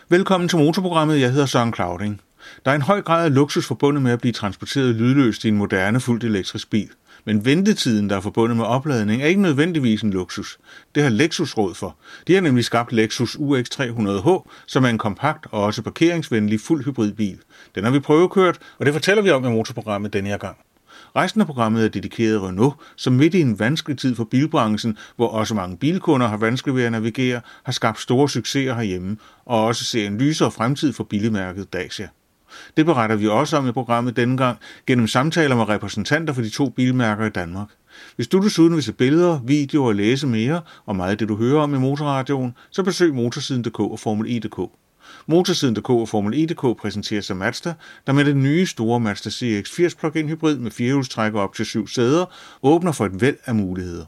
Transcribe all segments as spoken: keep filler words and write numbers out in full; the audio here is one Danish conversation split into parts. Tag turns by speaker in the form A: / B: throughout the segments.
A: Velkommen til Motorprogrammet. Jeg hedder Søren Clauding. Der er en høj grad af luksus forbundet med at blive transporteret lydløst i en moderne, fuldt elektrisk bil. Men ventetiden, der er forbundet med opladning, er ikke nødvendigvis en luksus. Det har Lexus råd for. De har nemlig skabt Lexus U X tre hundrede H, som er en kompakt og også parkeringsvenlig fuld hybridbil. Den har vi prøvekørt, og det fortæller vi om i Motorprogrammet denne her gang. Resten af programmet er dedikeret Renault, som midt i en vanskelig tid for bilbranchen, hvor også mange bilkunder har vanskeligt ved at navigere, har skabt store succeser herhjemme, og også ser en lysere fremtid for bilmærket Dacia. Det beretter vi også om i programmet denne gang gennem samtaler med repræsentanter for de to bilmærker i Danmark. Hvis du desuden vil se billeder, videoer og læse mere om meget af det, du hører om i Motorradioen, så besøg motorsiden punktum d k og Formel E punktum d k. Motorsiden punktum d k og Formel E punktum d k præsenteres af Mazda, der med den nye store Mazda C X firs plug-in hybrid med firehjulstrækker op til syv sæder åbner for et væld af muligheder.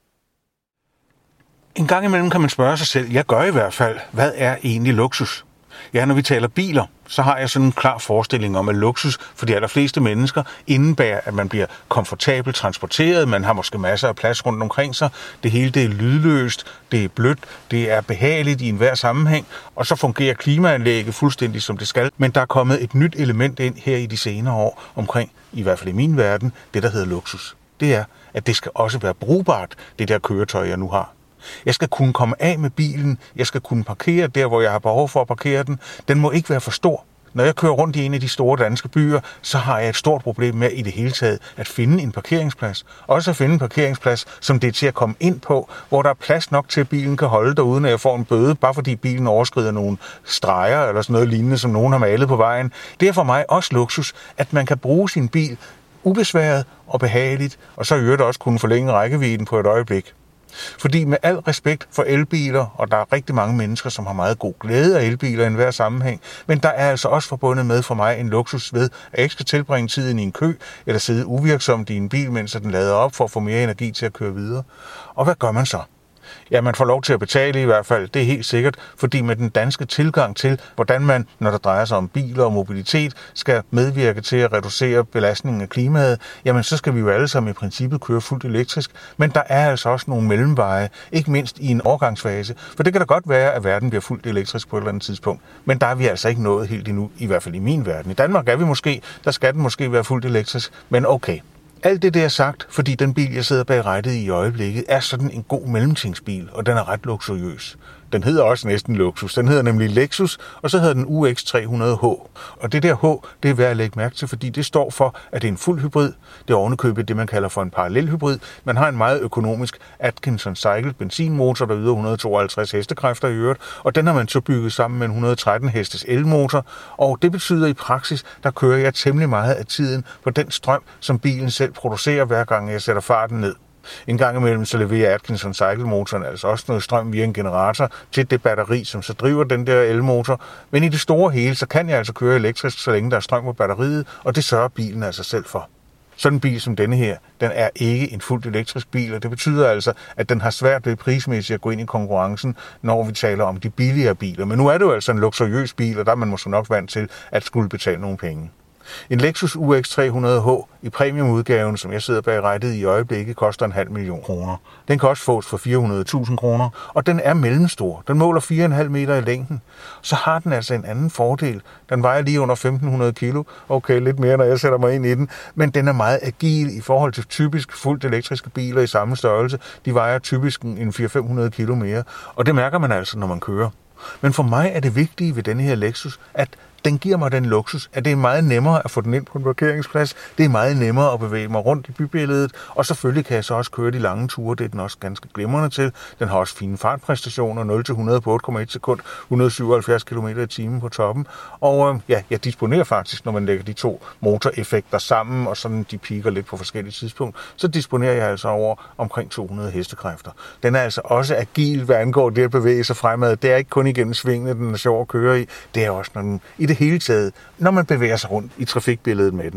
A: En gang imellem kan man spørge sig selv, jeg gør i hvert fald, hvad er egentlig luksus? Ja, når vi taler biler, så har jeg sådan en klar forestilling om, at luksus for de allerfleste mennesker indebærer, at man bliver komfortabelt transporteret, man har måske masser af plads rundt omkring sig, det hele det er lydløst, det er blødt, det er behageligt i enhver sammenhæng, og så fungerer klimaanlægget fuldstændig som det skal. Men der er kommet et nyt element ind her i de senere år omkring, i hvert fald i min verden, det der hedder luksus. Det er, at det skal også være brugbart, det der køretøj, jeg nu har. Jeg skal kunne komme af med bilen, jeg skal kunne parkere der, hvor jeg har behov for at parkere den. Den må ikke være for stor. Når jeg kører rundt i en af de store danske byer, så har jeg et stort problem med i det hele taget at finde en parkeringsplads. Også at finde en parkeringsplads, som det er til at komme ind på, hvor der er plads nok til, at bilen kan holde der, uden at jeg får en bøde, bare fordi bilen overskrider nogle streger eller sådan noget lignende, som nogen har malet på vejen. Det er for mig også luksus, at man kan bruge sin bil ubesværet og behageligt, og så i øvrigt også kunne forlænge rækkevidden på et øjeblik. Fordi med al respekt for elbiler, og der er rigtig mange mennesker, som har meget god glæde af elbiler i enhver sammenhæng, men der er altså også forbundet med for mig en luksus ved, at jeg ikke skal tilbringe tiden i en kø, eller sidde uvirksomt i en bil, mens den lader op for at få mere energi til at køre videre. Og hvad gør man så? Ja, man får lov til at betale i hvert fald, det er helt sikkert, fordi med den danske tilgang til, hvordan man, når der drejer sig om biler og mobilitet, skal medvirke til at reducere belastningen af klimaet, jamen så skal vi jo alle sammen i princippet køre fuldt elektrisk, men der er altså også nogle mellemveje, ikke mindst i en overgangsfase, for det kan da godt være, at verden bliver fuldt elektrisk på et eller andet tidspunkt, men der er vi altså ikke nået helt endnu, i hvert fald i min verden. I Danmark er vi måske, der skal den måske være fuldt elektrisk, men okay. Alt det der er sagt, fordi den bil, jeg sidder bag rattet i øjeblikket, er sådan en god mellemtingsbil, og den er ret luksuriøs. Den hedder også næsten luksus. Den hedder nemlig Lexus, og så hedder den U X tre hundrede H. Og det der H, det er værd at lægge mærke til, fordi det står for, at det er en fuld hybrid. Det er ovenikøbet det, man kalder for en parallelhybrid. Man har en meget økonomisk Atkinson Cycle benzinmotor, der yder et hundrede og tooghalvtreds hestekræfter i øvrigt, og den har man så bygget sammen med en et hundrede og tretten hestes elmotor. Og det betyder i praksis, der kører jeg temmelig meget af tiden på den strøm, som bilen selv producerer, hver gang jeg sætter farten ned. En gang imellem så leverer Atkinson Cycle-motoren altså også noget strøm via en generator til det batteri, som så driver den der elmotor. Men i det store hele, så kan jeg altså køre elektrisk, så længe der er strøm på batteriet, og det sørger bilen altså selv for. Sådan en bil som denne her, den er ikke en fuldt elektrisk bil, og det betyder altså, at den har svært ved prismæssigt at gå ind i konkurrencen, når vi taler om de billigere biler. Men nu er det jo altså en luksuriøs bil, og der er man måske nok vant til at skulle betale nogle penge. En Lexus U X tre hundrede H i premiumudgaven, som jeg sidder bag rattet i øjeblikket, koster en halv million kroner. Den kan også fås for fire hundrede tusind kroner, og den er mellemstor. Den måler fire komma fem meter i længden. Så har den altså en anden fordel. Den vejer lige under femten hundrede kilo. Okay, lidt mere, når jeg sætter mig ind i den. Men den er meget agil i forhold til typisk fuldt elektriske biler i samme størrelse. De vejer typisk en fire til fem hundrede kilo mere, og det mærker man altså, når man kører. Men for mig er det vigtige ved denne her Lexus, at den giver mig den luksus, at det er meget nemmere at få den ind på en parkeringsplads. Det er meget nemmere at bevæge mig rundt i bybilledet, og selvfølgelig kan jeg så også køre de lange ture. Det er den også ganske glimrende til. Den har også fine fartpræstationer, nul til hundrede på otte komma et sekund, et hundrede og syvoghalvfjerds kilometer i timen på toppen. Og øh, ja, jeg disponerer faktisk, når man lægger de to motoreffekter sammen, og sådan de piker lidt på forskellige tidspunkter, så disponerer jeg altså over omkring to hundrede hestekræfter. Den er altså også agil, hvad angår det at bevæge sig fremad. Det er ikke kun igennem svingene, den er sjov at køre i. Det er også, når den, i det hele taget, når man bevæger sig rundt i trafikbilledet med den.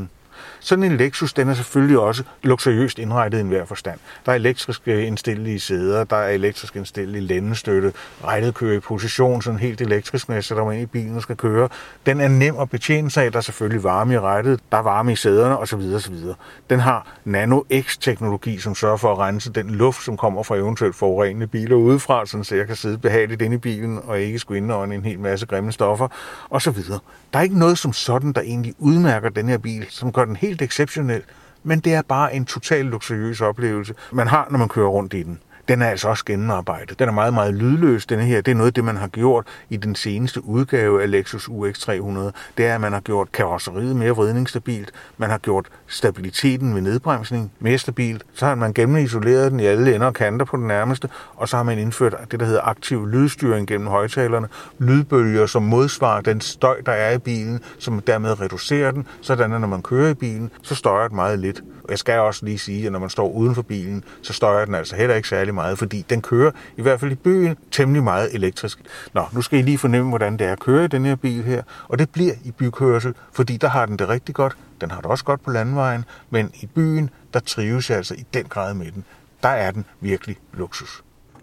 A: Sådan en Lexus, den er selvfølgelig også luksuriøst indrettet i enhver forstand. Der er elektrisk indstillelige sæder, der er elektrisk indstillelig lændestøtte, rettet kører i position, sådan helt elektrisk, når jeg sætter mig ind i bilen og skal køre. Den er nem at betjene sig af, der er selvfølgelig varme i rettet, der er varme i sæderne osv. osv. Den har Nano-X-teknologi, som sørger for at rense den luft, som kommer fra eventuelt forurenende biler udefra, så jeg kan sidde behageligt inde i bilen og ikke skulle indånde en hel masse grimme stoffer osv. Der er ikke noget som sådan, der egentlig udmærker den her bil, som gør den helt exceptionel, men det er bare en total luksuriøs oplevelse, man har, når man kører rundt i den. Den er altså også gennemarbejdet. Den er meget, meget lydløs, denne her. Det er noget af det, man har gjort i den seneste udgave af Lexus U X tre hundrede. Det er, at man har gjort karrosseriet mere vridningsstabilt. Man har gjort stabiliteten ved nedbremsning mere stabilt. Så har man gennemisoleret den i alle ender og kanter på den nærmeste. Og så har man indført det, der hedder aktiv lydstyring gennem højtalerne. Lydbølger, som modsvarer den støj, der er i bilen, som dermed reducerer den. Sådan, at når man kører i bilen, så støjer den meget lidt. Og jeg skal også lige sige, at når man står uden for bilen, så støjer den altså heller ikke særlig meget, fordi den kører, i hvert fald i byen, temmelig meget elektrisk. Nå, nu skal I lige fornemme, hvordan det er at køre i den her bil her, og det bliver i bykørsel, fordi der har den det rigtig godt. Den har det også godt på landvejen, men i byen, der trives jeg altså i den grad med den. Der er den virkelig luksus.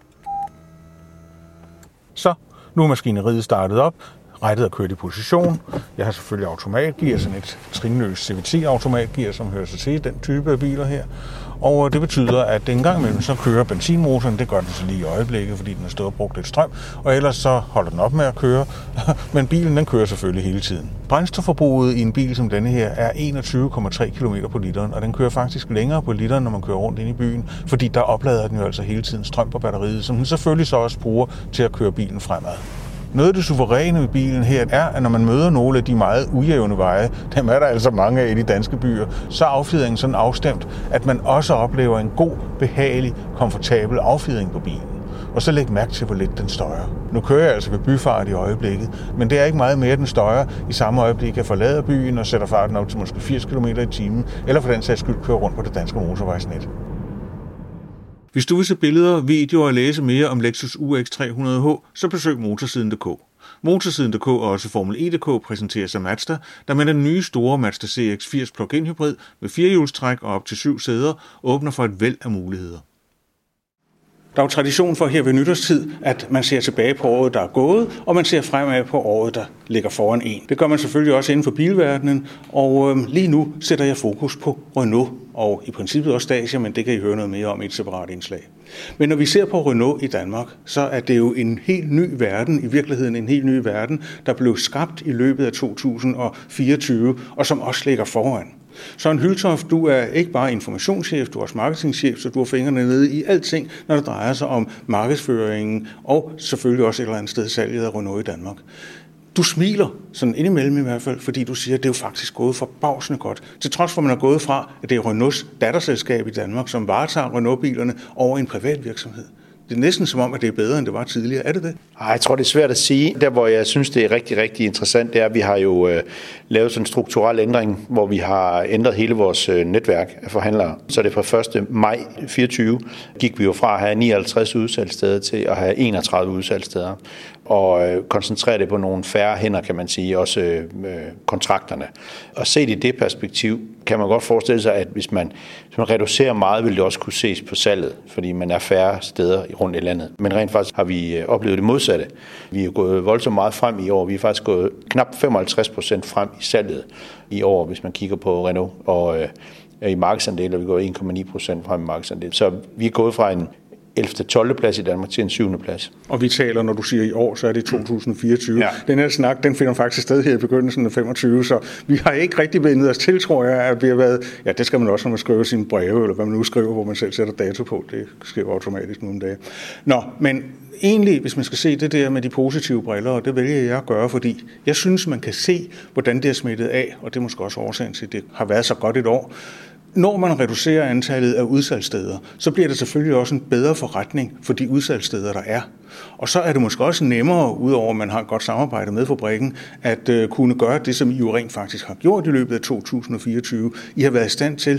A: Så, nu er maskineriet startet op. Rettet er kørt i position. Jeg har selvfølgelig automatgear, sådan et trinløst C V T-automatgear, som hører sig til den type af biler her. Og det betyder, at en gang imellem så kører benzinmotoren, det gør den så lige i øjeblikket, fordi den har stået og brugt lidt strøm, og ellers så holder den op med at køre, men bilen den kører selvfølgelig hele tiden. Brændstofforbruget i en bil som denne her er enogtyve komma tre kilometer på literen, og den kører faktisk længere på literen, når man kører rundt ind i byen, fordi der oplader den jo altså hele tiden strøm på batteriet, som den selvfølgelig så også bruger til at køre bilen fremad. Noget af det suveræne ved bilen her er, at når man møder nogle af de meget ujævne veje, dem er der altså mange af i de danske byer, så er affjedringen sådan afstemt, at man også oplever en god, behagelig, komfortabel affjedring på bilen. Og så læg mærke til, hvor lidt den støjer. Nu kører jeg altså ved byfart i øjeblikket, men det er ikke meget mere, den støjer i samme øjeblik, jeg forlader byen og sætter farten op til måske firs kilometer i timen, eller for den sags skyld kører rundt på det danske motorvejsnet. Hvis du vil se billeder, videoer og læse mere om Lexus U X tre hundrede H, så besøg motorsiden punktum d k. Motorsiden punktum d k og også Formel E punktum d k præsenteres af Mazda, der med den nye store Mazda C X firs plug-in hybrid med firehjulstræk og op til syv sæder åbner for et væld af muligheder. Der er jo tradition for her ved nytårstid, at man ser tilbage på året, der er gået, og man ser fremad på året, der ligger foran en. Det gør man selvfølgelig også inden for bilverdenen, og øh, lige nu sætter jeg fokus på Renault, og i princippet også Dacia, men det kan I høre noget mere om i et separat indslag. Men når vi ser på Renault i Danmark, så er det jo en helt ny verden, i virkeligheden en helt ny verden, der blev skabt i løbet af to tusind fireogtyve, og som også ligger foran. Søren Hyltoft, du er ikke bare informationschef, du er også marketingchef, så du har fingrene nede i alting, når det drejer sig om markedsføringen og selvfølgelig også et eller andet sted salget af Renault i Danmark. Du smiler, sådan indimellem i hvert fald, fordi du siger, at det er jo faktisk gået forbavsende godt. Til trods for, at man er gået fra, at det er Renaults datterselskab i Danmark, som varetager Renault-bilerne over en privat virksomhed. Det er næsten som om, at det er bedre, end det var tidligere. Er det det?
B: Ej, jeg tror, det er svært at sige. Der, hvor jeg synes, det er rigtig, rigtig interessant, det er, at vi har jo øh, lavet sådan en strukturel ændring, hvor vi har ændret hele vores øh, netværk af forhandlere. Så det fra første maj fireogtyve gik vi jo fra at have nioghalvtreds udsalgssteder til at have enogtredive udsalgssteder. Og øh, koncentrere det på nogle færre hænder, kan man sige, også øh, kontrakterne. Og set i det perspektiv, kan man godt forestille sig, at hvis man, hvis man reducerer meget, vil det også kunne ses på salget, fordi man er færre steder rundt i landet. Men rent faktisk har vi oplevet det modsatte. Vi er gået voldsomt meget frem i år. Vi er faktisk gået knap femoghalvtreds procent frem i salget i år, hvis man kigger på Renault. Og øh, i markedsandel er vi gået en komma ni procent frem i markedsandel. Så vi er gået fra en ellevte tolvte plads i Danmark til en syvende plads.
C: Og vi taler, når du siger i år, så er det to tusind fireogtyve. Ja. Den her snak, den finder faktisk sted her i begyndelsen af femogtyve, så vi har ikke rigtig vendt os til, tror jeg, at vi har været, ja, det skal man også, når man skriver sine breve, eller hvad man nu skriver, hvor man selv sætter dato på. Det sker automatisk nogle dage. Nå, men egentlig, hvis man skal se det der med de positive briller, og det vælger jeg at gøre, fordi jeg synes, man kan se, hvordan det er smittet af, og det er måske også årsagen til, at det har været så godt et år. Når man reducerer antallet af udsalgssteder, så bliver det selvfølgelig også en bedre forretning for de udsalgssteder, der er. Og så er det måske også nemmere, udover at man har et godt samarbejde med fabrikken, at uh, kunne gøre det, som I jo rent faktisk har gjort i løbet af to tusind fireogtyve. I har været i stand til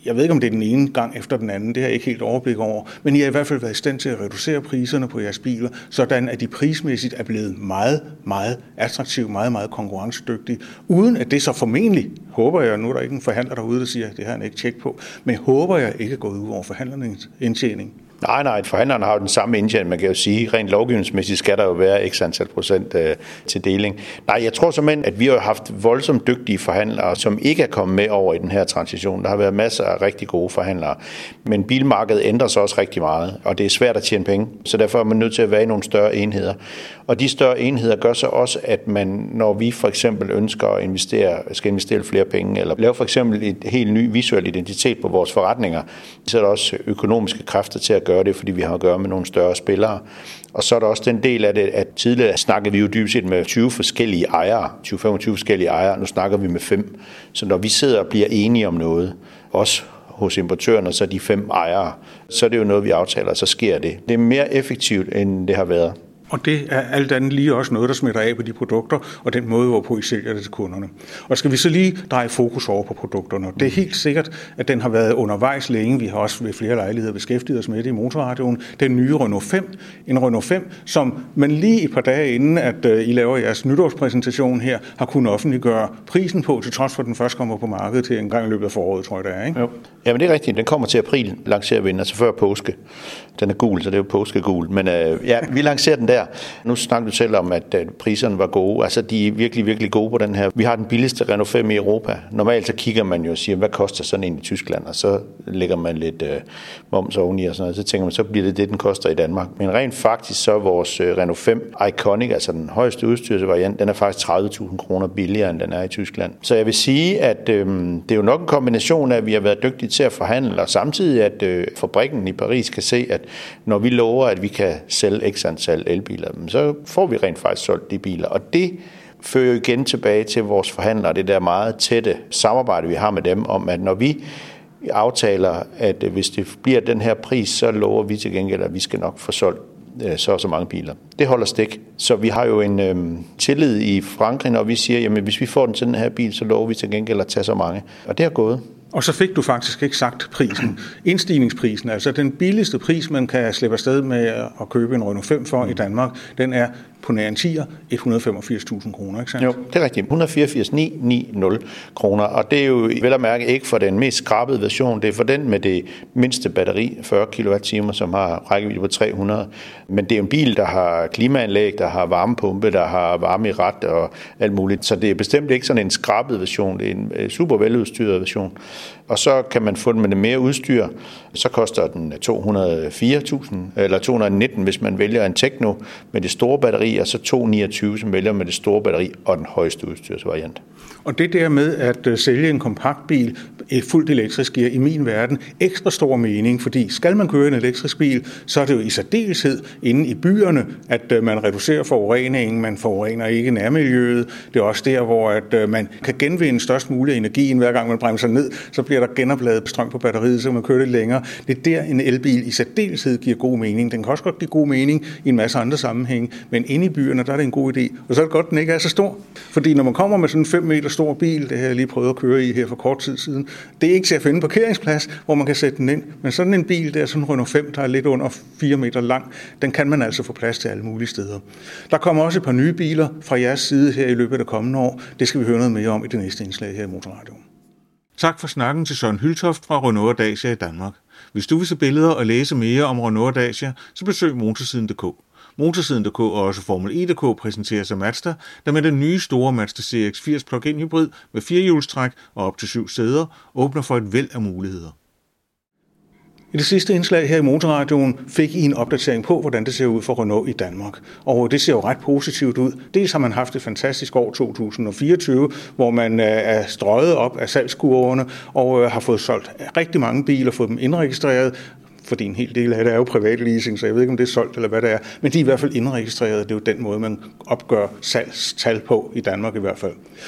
C: jeg ved ikke, om det er den ene gang efter den anden, det har jeg ikke helt overblik over, men I har i hvert fald været i stand til at reducere priserne på jeres biler, sådan at de prismæssigt er blevet meget, meget attraktive, meget, meget konkurrencedygtige, uden at det så formentlig, håber jeg, nu er der ikke en forhandler derude, der siger, at det har han ikke tjek på, men håber jeg ikke er gået ud over forhandlernes indtjening.
B: Nej, nej, forhandlerne har jo den samme indtjening. Man kan jo sige, rent lovgivningsmæssigt skal der jo være x antal procent øh, til deling. Nej, jeg tror simpelthen, at vi har haft voldsomt dygtige forhandlere, som ikke er kommet med over i den her transition. Der har været masser af rigtig gode forhandlere. Men bilmarkedet ændrer sig også rigtig meget, og det er svært at tjene penge. Så derfor er man nødt til at være i nogle større enheder. Og de større enheder gør så også, at man, når vi for eksempel ønsker at investere, skal investere flere penge, eller lave for eksempel et helt ny visuel identitet på vores forretninger, så er der også økonomiske kræfter til at gøre det, fordi vi har at gøre med nogle større spillere. Og så er der også den del af det, at tidligere snakkede vi jo dybest set med tyve forskellige ejere, tyve til femogtyve forskellige ejere, nu snakker vi med fem. Så når vi sidder og bliver enige om noget, også hos importørerne, så er de fem ejere, så er det jo noget, vi aftaler, og så sker det. Det er mere effektivt, end det har været.
C: Og det er alt andet lige også noget, der smitter af på de produkter, og den måde, hvorpå I sælger det til kunderne. Og skal vi så lige dreje fokus over på produkterne? Det er helt sikkert, at den har været undervejs længe. Vi har også ved flere lejligheder beskæftiget os med det i Motorradioen. Den nye Renault fem. En Renault fem, som man lige et par dage inden, at I laver jeres nytårspræsentation her, har kunnet offentliggøre prisen på, til trods for, at den først kommer på markedet til en gang i løbet af foråret, tror jeg, det er, ikke?
B: Jo. Jamen det er rigtigt. Den kommer til april, lancerer vi den, altså før påske. Den er gul, så det er jo påskegul. Men øh, ja, vi lancerer den der. Nu snakker du selv om, at øh, priserne var gode. Altså, de er virkelig, virkelig gode på den her. Vi har den billigste Renault fem i Europa. Normalt så kigger man jo og siger, hvad koster sådan en i Tyskland? Og så lægger man lidt øh, moms oveni og sådan noget. Så tænker man, så bliver det det, den koster i Danmark. Men rent faktisk så er vores øh, Renault fem Iconic, altså den højeste udstyrsvariant, den er faktisk tredive tusind kroner billigere, end den er i Tyskland. Så jeg vil sige, at øh, det er jo nok en kombination af, at vi har været dygtige til at forhandle, og samtidig, at øh, fabrikken i Paris kan se, at når vi lover, at vi kan sælge x antal elbiler, så får vi rent faktisk solgt de biler. Og det fører jo igen tilbage til vores forhandlere, det der meget tætte samarbejde, vi har med dem, om at når vi aftaler, at hvis det bliver den her pris, så lover vi til gengæld, at vi skal nok få solgt så og så mange biler. Det holder stik. Så vi har jo en øhm, tillid i Frankrig, når vi siger, jamen hvis vi får den til den her bil, så lover vi til gengæld at tage så mange. Og det har gået.
C: Og så fik du faktisk ikke sagt prisen. Indstigningsprisen, altså den billigste pris, man kan slippe afsted med at købe en Renault fem for i Danmark, den er på nær en tier, et hundrede og femogfirs tusind kroner, ikke sandt?
B: Jo, det er rigtigt. et hundrede og fireogfirs tusind ni hundrede og nitten kroner, og det er jo vel at mærke ikke for den mest skrabede version, det er for den med det mindste batteri, fyrre kilowatt-timer, som har rækkevidde på tre hundrede. Men det er en bil, der har klimaanlæg, der har varmepumpe, der har varme i rat og alt muligt, så det er bestemt ikke sådan en skrabet version, det er en super veludstyret version. Og så kan man få den med det mere udstyr, så koster den to hundrede og fire tusind, eller to hundrede og nitten, hvis man vælger en Tekno med det store batteri, og så to hundrede og niogtyve, som vælger med det store batteri og den højeste udstyrsvariant.
C: Og det der med at sælge en kompaktbil fuldt elektrisk giver i min verden ekstra stor mening, fordi skal man køre en elektrisk bil, så er det jo i særdeleshed inde i byerne, at man reducerer forureningen, man forurener ikke nærmiljøet. Det er også der, hvor at man kan genvinde størst mulig energi, hver gang man bremser ned, så bliver der genopladet strøm på batteriet, så kan man køre lidt længere. Det er der, en elbil i særdeleshed giver god mening. Den kan også godt give god mening i en masse andre sammenhænge, men inde i byerne, der er det en god idé. Og så er det godt, at den ikke er så stor. Fordi når man kommer med sådan en fem meter stor bil, det har jeg lige prøvet at køre i her for kort tid siden, det er ikke til at finde en parkeringsplads, hvor man kan sætte den ind. Men sådan en bil, der er sådan en Renault fem, der er lidt under fire meter lang, den kan man altså få plads til alle mulige steder. Der kommer også et par nye biler fra jeres side her i løbet af kommende år. Det skal vi høre noget mere om i det næste indslag her i Motorradioen. Tak for snakken til Søren Hyltoft fra Renault og Dacia i Danmark. Hvis du vil se billeder og læse mere om Renault og Dacia, så besøg motorsiden punktum d k. Motorsiden punktum d k og også Formel E punktum d k præsenteres af Mazda, der med den nye store Mazda C X firs plug-in hybrid med firehjulstræk og op til syv sæder åbner for et væld af muligheder. I det sidste indslag her i Motorradioen fik I en opdatering på, hvordan det ser ud for Renault i Danmark. Og det ser jo ret positivt ud. Dels har man haft et fantastisk år to tusind og fireogtyve, hvor man er strøget op af salgskurverne og har fået solgt rigtig mange biler, fået dem indregistreret, fordi en hel del af det er jo privat leasing, så jeg ved ikke, om det er solgt eller hvad det er, men de er i hvert fald indregistreret. Det er jo den måde, man opgør salgstal på i Danmark i hvert fald.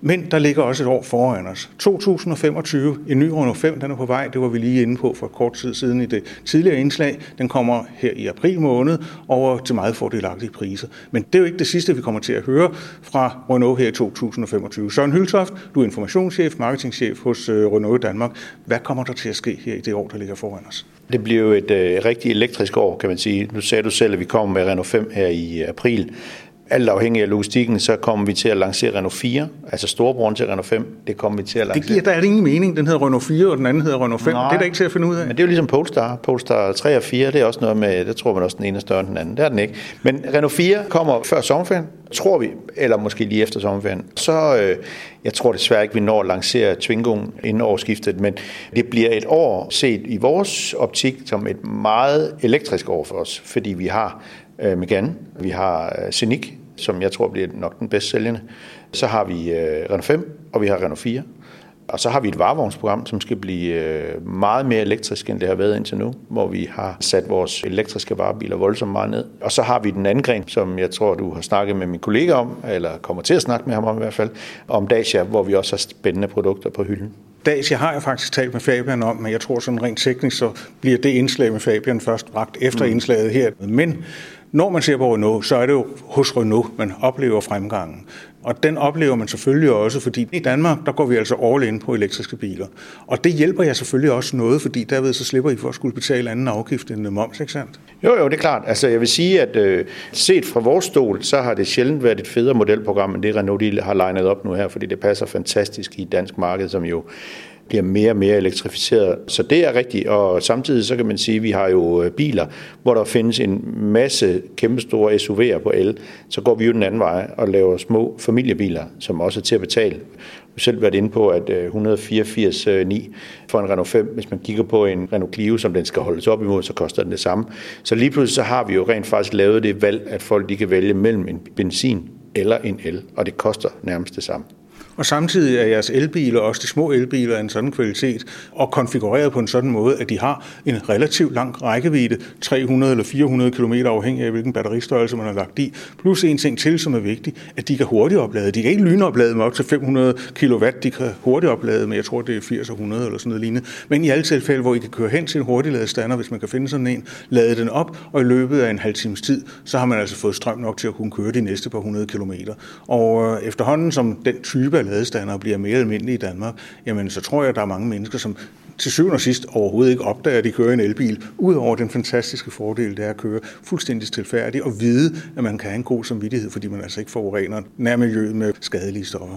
C: Men der ligger også et år foran os. to tusind og femogtyve, en ny Renault fem, den er på vej. Det var vi lige inde på for kort tid siden i det tidligere indslag. Den kommer her i april måned over til meget fordelagtige priser. Men det er jo ikke det sidste, vi kommer til at høre fra Renault her i to tusind og femogtyve. Søren Hyltoft, du er informationschef, marketingchef hos Renault i Danmark. Hvad kommer der til at ske her i det år, der ligger foran os?
B: Det bliver jo et øh, rigtig elektrisk år, kan man sige. Nu sagde du selv, at vi kommer med Renault fem her i april. Alt afhængig af logistikken, så kommer vi til at lancere Renault fire, altså storebroren til Renault fem. Det kommer vi til at lancere.
C: Det giver der er ingen mening. Den hedder Renault fire, og den anden hedder Renault fem. Nej, det er der ikke til at finde ud af.
B: Men det er jo ligesom Polestar. Polestar tre og fire, det er også noget med, det tror man også den ene er større end den anden. Det er den ikke. Men Renault fire kommer før sommerferien, tror vi, eller måske lige efter sommerferien. Så øh, jeg tror desværre ikke, vi når at lancere Twingoen inden årsskiftet, men det bliver et år set i vores optik som et meget elektrisk år for os, fordi vi har øh, Megane, vi har øh, Scenic, som jeg tror bliver nok den bedst sælgende. Så har vi øh, Renault fem, og vi har Renault fire. Og så har vi et varevognsprogram, som skal blive øh, meget mere elektrisk, end det har været indtil nu, hvor vi har sat vores elektriske varebiler voldsomt meget ned. Og så har vi den anden gren, som jeg tror, du har snakket med min kollega om, eller kommer til at snakke med ham om i hvert fald, om Dacia, hvor vi også har spændende produkter på hylden.
C: Dacia har jeg faktisk talt med Fabian om, men jeg tror sådan rent teknisk, så bliver det indslag med Fabian først bragt efter mm. indslaget her. Men når man ser på Renault, så er det jo hos Renault, man oplever fremgangen. Og den oplever man selvfølgelig også, fordi i Danmark, der går vi altså all in på elektriske biler. Og det hjælper jeg selvfølgelig også noget, fordi derved så slipper I for at skulle betale anden afgift end moms, ikke sandt?
B: Jo, jo, det er klart. Altså jeg vil sige, at øh, set fra vores stol, så har det sjældent været et federe modelprogram, end det Renault de har legnet op nu her, fordi det passer fantastisk i et dansk marked, som jo bliver mere og mere elektrificeret. Så det er rigtigt, og samtidig så kan man sige, at vi har jo biler, hvor der findes en masse kæmpestore S U V'er på el. Så går vi jo den anden vej og laver små familiebiler, som også er til at betale. Jeg har selv været inde på, at et hundrede og fireogfirs komma ni for en Renault fem, hvis man kigger på en Renault Clio, som den skal holdes op imod, så koster den det samme. Så lige pludselig så har vi jo rent faktisk lavet det valg, at folk de kan vælge mellem en benzin eller en el, og det koster nærmest det samme.
C: Og samtidig er jeres elbiler, også de små elbiler, af en sådan kvalitet og konfigureret på en sådan måde, at de har en relativt lang rækkevidde, tre hundrede eller fire hundrede kilometer afhængig af, hvilken batteristørrelse man har lagt i. Plus en ting til, som er vigtig, at de kan hurtigt oplade. De kan ikke lynoplade med op til fem hundrede kilowatt, de kan hurtigt oplade med, jeg tror det er firs og hundrede eller sådan noget lignende. Men i alle tilfælde, hvor I kan køre hen til en hurtigladestander, hvis man kan finde sådan en, lade den op, og i løbet af en halv times tid, så har man altså fået strøm nok til at kunne køre de næste par hundrede kilometer. Og øh, efterhånden, som den type af ladestander bliver mere almindelige i Danmark, jamen så tror jeg, at der er mange mennesker, som til syvende og sidst overhovedet ikke opdager, at de kører en elbil, udover den fantastiske fordel, det er at køre fuldstændig stilfærdigt og vide, at man kan have en god samvittighed, fordi man altså ikke forurener nærmiljøet med skadelige stoffer.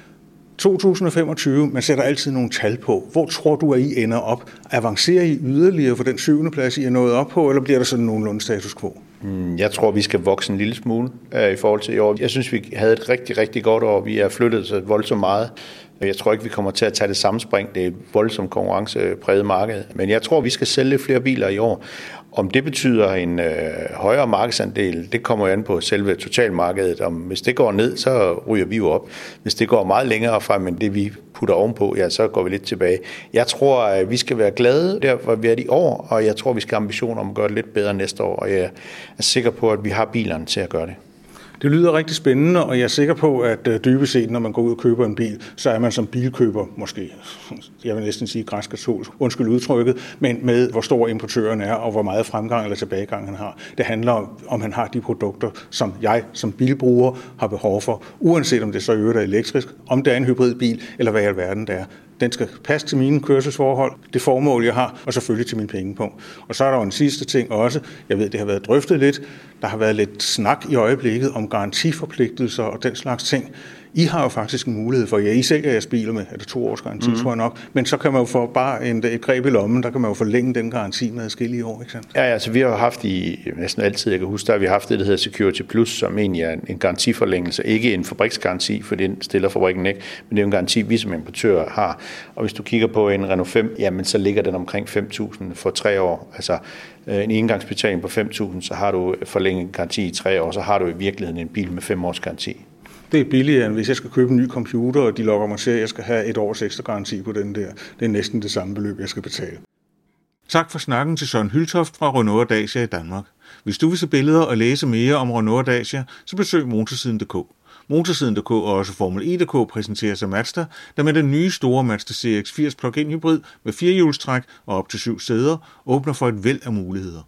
C: to tusind og femogtyve, man sætter altid nogle tal på. Hvor tror du, at I ender op? Avancerer I yderligere for den syvende plads, I er nået op på, eller bliver der sådan nogenlunde status quo?
B: Jeg tror, vi skal vokse en lille smule uh, i forhold til i år. Jeg synes, vi havde et rigtig, rigtig godt år. Vi har flyttet så voldsomt meget. Jeg tror ikke, vi kommer til at tage det samme spring. Det er et voldsomt konkurrencepræget marked. Men jeg tror, vi skal sælge flere biler i år. Om det betyder en øh, højere markedsandel, det kommer jo an på selve totalmarkedet. Om, hvis det går ned, så ryger vi jo op. Hvis det går meget længere frem end det, vi putter ovenpå, ja, så går vi lidt tilbage. Jeg tror, at vi skal være glade der, hvor vi er i år, og jeg tror, vi skal have ambitioner om at gøre det lidt bedre næste år. Og jeg er sikker på, at vi har bilerne til at gøre det.
C: Det lyder rigtig spændende, og jeg er sikker på, at dybest set, når man går ud og køber en bil, så er man som bilkøber måske, jeg vil næsten sige græsk-katolsk, undskyld udtrykket, men med hvor stor importøren er, og hvor meget fremgang eller tilbagegang han har. Det handler om, om han har de produkter, som jeg som bilbruger har behov for, uanset om det så øvrigt er elektrisk, om det er en hybridbil, eller hvad i alverden det er. Den skal passe til mine kørselsforhold, det formål, jeg har, og selvfølgelig til min pengepunkt. Og så er der jo en sidste ting også. Jeg ved, det har været drøftet lidt. Der har været lidt snak i øjeblikket om garantiforpligtelser og den slags ting. I har jo faktisk en mulighed for, ja, I sælger jeres biler med, er det to års garanti, mm. tror jeg nok, men så kan man jo få bare en, et greb i lommen, der kan man jo forlænge den garanti med adskillige år, ikke sandt?
B: Ja, altså vi har jo haft i næsten altid, jeg kan huske, der har vi haft det, der hedder Security Plus, som egentlig er en garantiforlængelse, ikke en fabriksgaranti, for den stiller fabrikken ikke, men det er en garanti, vi som importør har. Og hvis du kigger på en Renault fem, jamen så ligger den omkring fem tusind for tre år, altså en engangsbetaling på fem tusind, så har du forlænget garanti i tre år, så har du i virkeligheden en bil med fem års garanti.
C: Det er billigere, end hvis jeg skal købe en ny computer, og de lokker mig til, at jeg skal have et års ekstra garanti på den der. Det er næsten det samme beløb, jeg skal betale. Tak for snakken til Søren Hyltoft fra Renault og Dacia i Danmark. Hvis du vil se billeder og læse mere om Renault og Dacia, så besøg motorsiden punktum d k.
A: Motorsiden punktum d k og også Formel E punktum d k præsenteres af Mazda, der med den nye store Mazda C X firs plug-in hybrid med firehjulstræk og op til syv sæder åbner for et væld af muligheder.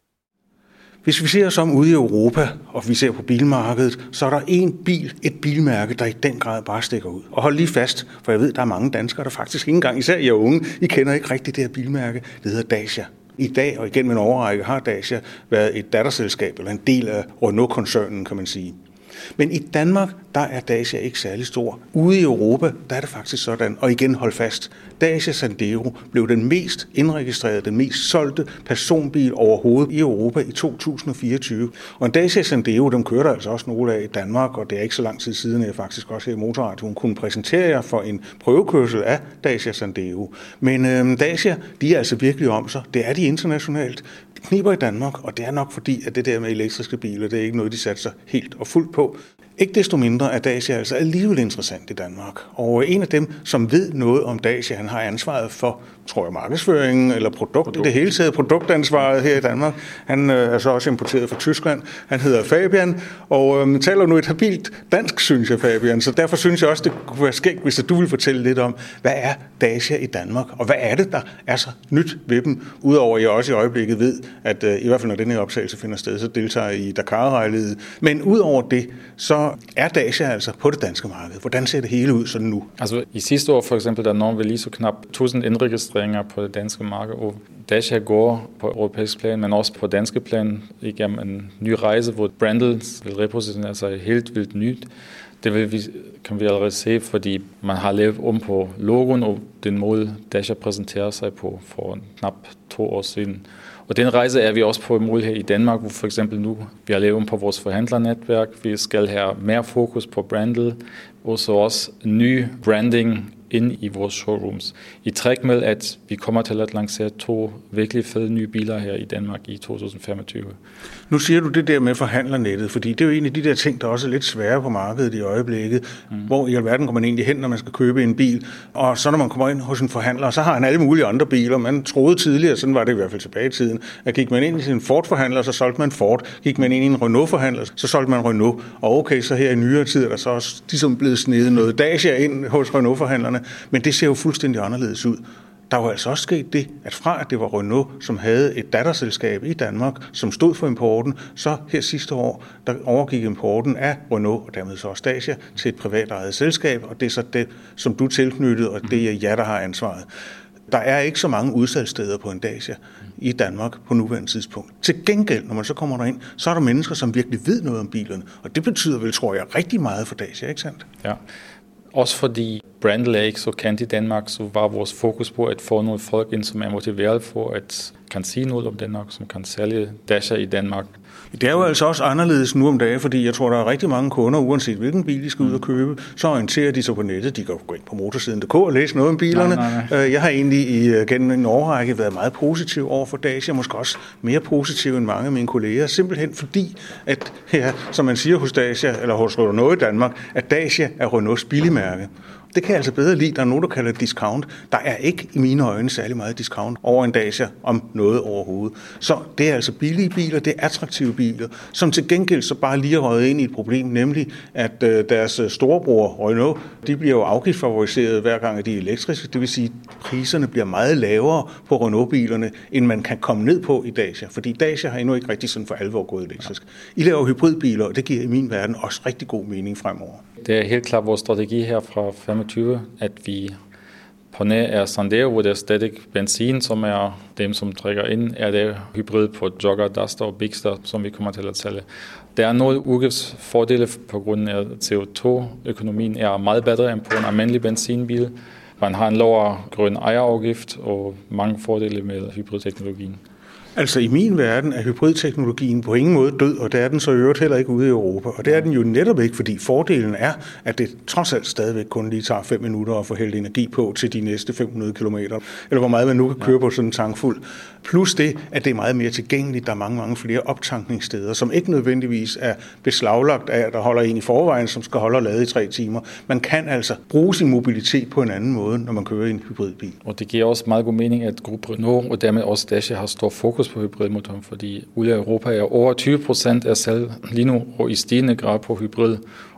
A: Hvis vi ser os om ude i Europa, og vi ser på bilmarkedet, så er der en bil, et bilmærke, der i den grad bare stikker ud. Og hold lige fast, for jeg ved, der er mange danskere, der faktisk ikke engang, især I er unge, I kender ikke rigtigt det her bilmærke, det hedder Dacia. I dag og igen en overrække har Dacia været et datterselskab, eller en del af Renault-koncernen, kan man sige. Men i Danmark, der er Dacia ikke særlig stor. Ude i Europa, der er det faktisk sådan, og igen hold fast, Dacia Sandero blev den mest indregistrerede, den mest solgte personbil overhovedet i Europa i to tusind og fireogtyve. Og en Dacia Sandero, dem kører der altså også nogle af i Danmark, og det er ikke så lang tid siden, at jeg faktisk også her i Motorradioen kunne præsentere jer for en prøvekørsel af Dacia Sandero. Men øhm, Dacia, de er altså virkelig om sig. Det er de internationalt. Det kniber i Danmark, og det er nok fordi, at det der med elektriske biler, det er ikke noget, de satser helt og fuldt på. Ikke desto mindre er Dacia altså alligevel interessant i Danmark. Og en af dem, som ved noget om Dacia, han har ansvaret for, tror jeg, markedsføringen eller produkt, produkt. det hele taget produktansvaret her i Danmark. Han øh, er så også importeret fra Tyskland. Han hedder Fabian, og øh, taler nu et habilt dansk, synes jeg, Fabian. Så derfor synes jeg også, det kunne være skægt, hvis du vil fortælle lidt om, hvad er Dacia i Danmark, og hvad er det, der er så nyt ved dem, udover at jeg også i øjeblikket ved, at øh, i hvert fald når denne optagelse finder sted, så deltager I Dakar-rejledet. Men udover det, så er Dacia altså på det danske marked. Hvordan ser det hele ud sådan nu?
D: Altså i sidste år for eksempel, der når vi lige så knap tusind indregistreringer på det danske marked, og Dacia går på europæisk plan, men også på danske plan igennem en ny rejse, hvor brandet vil repositionere sig helt vildt nyt. Det vil vi, kan vi allerede se, fordi man har lavet om på logoen og den måde, Dacia præsenterer sig på for knap to år siden. Og den rejse er vi også på mål her i Danmark, hvor for eksempel nu vi har lavet om på vores forhandlernetværk. Vi skal have mere fokus på brandet, og så også ny branding ind i vores showrooms. I træk med, at vi kommer til at lancere to virkelig fede nye biler her i Danmark i to tusind femogtyve.
A: Nu siger du det der med forhandlernettet, fordi det er jo en af de der ting, der også er lidt svære på markedet i øjeblikket. Mm. Hvor i alverden kommer man egentlig hen, når man skal købe en bil. Og så når man kommer ind hos en forhandler, så har han alle mulige andre biler. Man troede tidligere, sådan var det i hvert fald tilbage i tiden, at gik man ind i sin Ford-forhandler, så solgte man Ford. Gik man ind i en Renault-forhandler, så solgte man Renault. Og okay, så her i nyere tid er der så også ligesom blevet snedet noget Dacia ind hos Renault-forhandlerne. Men det ser jo fuldstændig anderledes ud. Der var altså også sket det, at fra at det var Renault, som havde et datterselskab i Danmark, som stod for importen, så her sidste år, der overgik importen af Renault, og dermed så også Dacia, til et privat ejet selskab, og det er så det, som du tilknyttede, og det er jer, der har ansvaret. Der er ikke så mange udsalgssteder på en Dacia i Danmark på nuværende tidspunkt. Til gengæld, når man så kommer derind, så er der mennesker, som virkelig ved noget om bilerne, og det betyder vel, tror jeg, rigtig meget for Dacia, ikke sandt?
D: Ja. Også fordi brandet er ikke så kendt i Danmark, så var vores fokus på at få nogle folk ind, som er motiveret for at kan sige noget om Danmark, som kan sælge Dacia i Danmark.
A: Det er jo altså også anderledes nu om dagen, fordi jeg tror, der er rigtig mange kunder, uanset hvilken bil de skal ud og købe, så orienterer de sig på nettet. De kan gå ind på motorsiden punktum d k og læse noget om bilerne. Nej, nej, nej. Jeg har egentlig i, gennem en årrække været meget positiv over for Dacia, måske også mere positiv end mange af mine kolleger, simpelthen fordi, at ja, som man siger hos Dacia, eller hos Renault i Danmark, at Dacia er Renaults billigmærke. Det kan jeg altså bedre lide. Der er nogen, der kalder det discount. Der er ikke i mine øjne særlig meget discount over en Dacia om noget overhovedet. Så det er altså billige biler, det er attraktive biler, som til gengæld så bare lige er røget ind i et problem, nemlig at deres storebror Renault, de bliver jo afgiftsfavoriseret hver gang, de er elektriske. Det vil sige, at priserne bliver meget lavere på Renault-bilerne, end man kan komme ned på i Dacia. Fordi Dacia har endnu ikke rigtig sådan for alvor gået elektrisk. I laver hybridbiler, og det giver i min verden også rigtig god mening fremover.
D: Det er helt klart vores strategi her fra femogtyve, at vi på nær er Sandero, hvor det er stadig benzin, som er dem, som trækker ind, er det hybrid på Jogger, Duster og Bigster, som vi kommer til at sælge. Der er nogle udgiftsfordele på grund af C O to økonomien er meget bedre end på en almindelig benzinbil. Man har en lavere grøn ejerafgift og mange fordele med hybridteknologien.
A: Altså i min verden er hybridteknologien på ingen måde død, og det er den så i øvrigt heller ikke ude i Europa. Og det er den jo netop ikke, fordi fordelen er, at det trods alt stadigvæk kun lige tager fem minutter at få hældt energi på til de næste fem hundrede kilometer, eller hvor meget man nu kan køre på sådan en tankfuld. Plus det, at det er meget mere tilgængeligt. Der er mange, mange flere optankningssteder, som ikke nødvendigvis er beslaglagt af, at der holder en i forvejen, som skal holde og lade i tre timer. Man kan altså bruge sin mobilitet på en anden måde, når man kører i en hybridbil.
D: Og det giver også meget god mening, at Gruppe Renault og dermed også Dacia har stor fokus på hybridmotoren, fordi ude i Europa er over tyve procent af salg lige nu og i stigende grad på hybrid.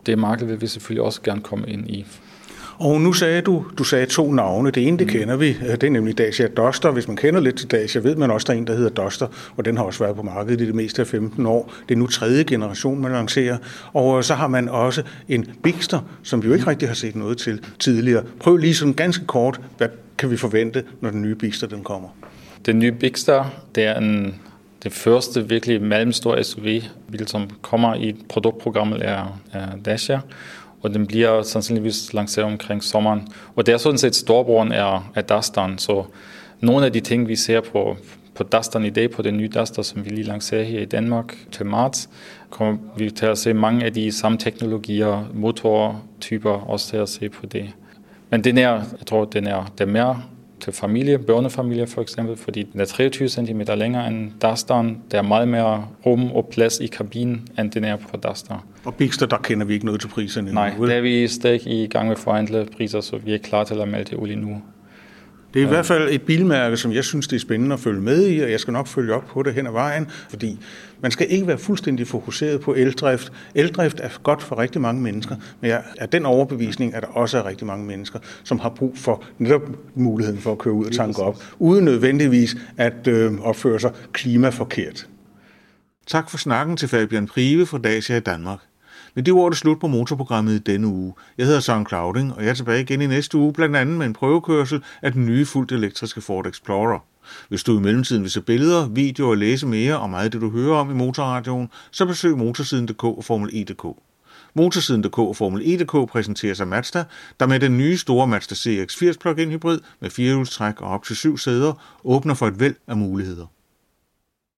D: Det marked vil vi selvfølgelig også gerne komme ind i.
C: Og nu sagde du, du sagde to navne. Det ene, det mm. kender vi, det er nemlig Dacia Duster. Hvis man kender lidt til Dacia, ved man også, der er en, der hedder Duster, og den har også været på markedet i det meste af femten år. Det er nu tredje generation, man lancerer. Og så har man også en Bigster, som vi jo ikke rigtig har set noget til tidligere. Prøv lige sådan ganske kort, hvad kan vi forvente, når den nye Bigster den kommer?
D: Den nye Bigster, det er en, det første virkelig mellemstore S U V-bil, som kommer i produktprogrammet er, er Dacia. Og den bliver sandsynligvis lanceret omkring sommeren. Og det er sådan set storebroren er, er Dusteren, så nogle af de ting, vi ser på, på Dusteren i dag, på den nye Duster, som vi lige lancerer her i Danmark til marts, kommer vi til at se mange af de samme teknologier, motortyper, også til at se på det. Men den er, jeg tror, den er, den er mere til familie, børnefamilie for eksempel, fordi den er treogtyve centimeter længere end Dusteren. Der er meget mere rum og plads i kabinen, end den er på Duster.
C: Og Bigster, der kender vi ikke noget til priserne.
D: Nej, der er vi stadig i gang med forhandle priser, så vi er klar til at melde det ud lige nu.
C: Det er i hvert fald et bilmærke, som jeg synes, det er spændende at følge med i, og jeg skal nok følge op på det hen ad vejen, fordi man skal ikke være fuldstændig fokuseret på eldrift. Eldrift er godt for rigtig mange mennesker, men jeg er den overbevisning, at der også er rigtig mange mennesker, som har brug for netop muligheden for at køre ud og tanke op, uden nødvendigvis at øh, opføre sig klimaforkert.
A: Tak for snakken til Fabian Prive fra Dacia i Danmark. Men det var det slut på motorprogrammet i denne uge. Jeg hedder Søren Clauding, og jeg er tilbage igen i næste uge, blandt andet med en prøvekørsel af den nye fuldt elektriske Ford Explorer. Hvis du i mellemtiden vil se billeder, videoer og læse mere om meget det, du hører om i Motorradioen, så besøg motorsiden punktum d k og Formel E punktum d k. Motorsiden punktum d k og Formel E punktum d k præsenteres af Mazda, der med den nye store Mazda C X firs plug-in hybrid med firehjulstræk og op til syv sæder åbner for et væld af muligheder.